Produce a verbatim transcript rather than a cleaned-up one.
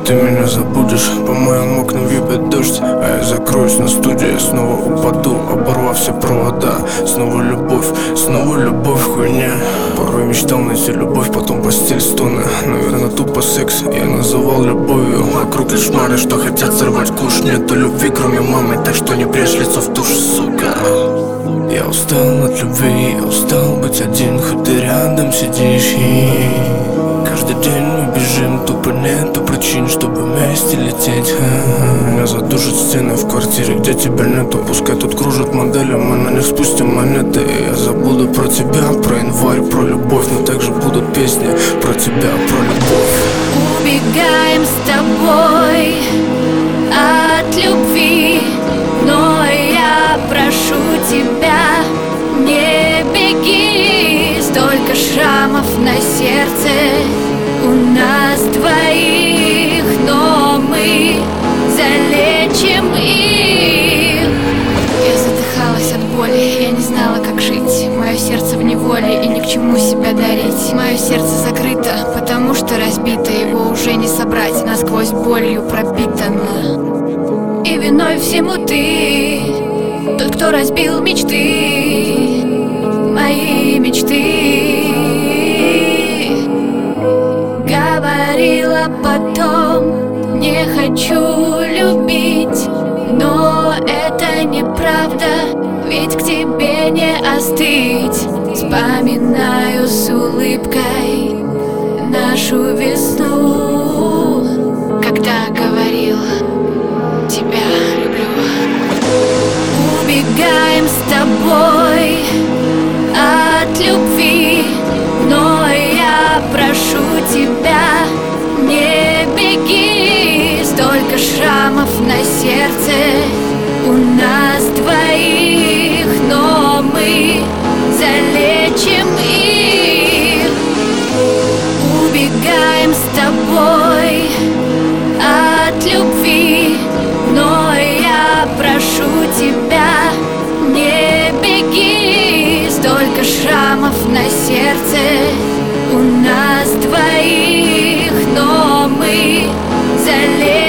ты меня забудешь. По моим окнам випит дождь, а я закроюсь на студии. Я снова упаду, оборвав все провода. Снова любовь, снова любовь, хуйня. Порой мечтал найти любовь, потом постель, стоны. Наверное, тупо секс я называл любовью. Вокруг лишь мары, что хотят сорвать куш. Нету любви, кроме мамы, так что не прячь лицо в тушь, сука. Я устал от любви, я устал быть один, хоть ты рядом сидишь. И каждый день мы бежим, тупо нету причин, чтобы вместе лететь. Меня задушат стены в квартире, где тебя нету. Пускай тут кружат модели, мы на них спустим монеты. И я забуду про тебя, про январь, про любовь. Но также будут песни про тебя, про любовь. Убегаем с тобой от любви, но я прошу тебя, не беги. Столько шрамов на сердце у нас двоих, но мы залечим их. Я задыхалась от боли, я не знала, как жить. Мое сердце в неволе и ни к чему себя дарить. Мое сердце закрыто, потому что разбито. Его уже не собрать, насквозь болью пропитано. И виной всему ты, тот, кто разбил мечты, мои мечты. Говорила потом, не хочу любить, но это неправда, ведь к тебе не остыть. Вспоминаю с улыбкой нашу весну, когда говорила, тебя люблю. Убегаем с тобой от любви, но я прошу тебя, не беги. Столько шрамов на сердце у нас двоих, но мы залечим их. Убегаем с тобой от любви, но я прошу тебя, не беги. Столько шрамов на сердце у нас двоих, но мы залечим.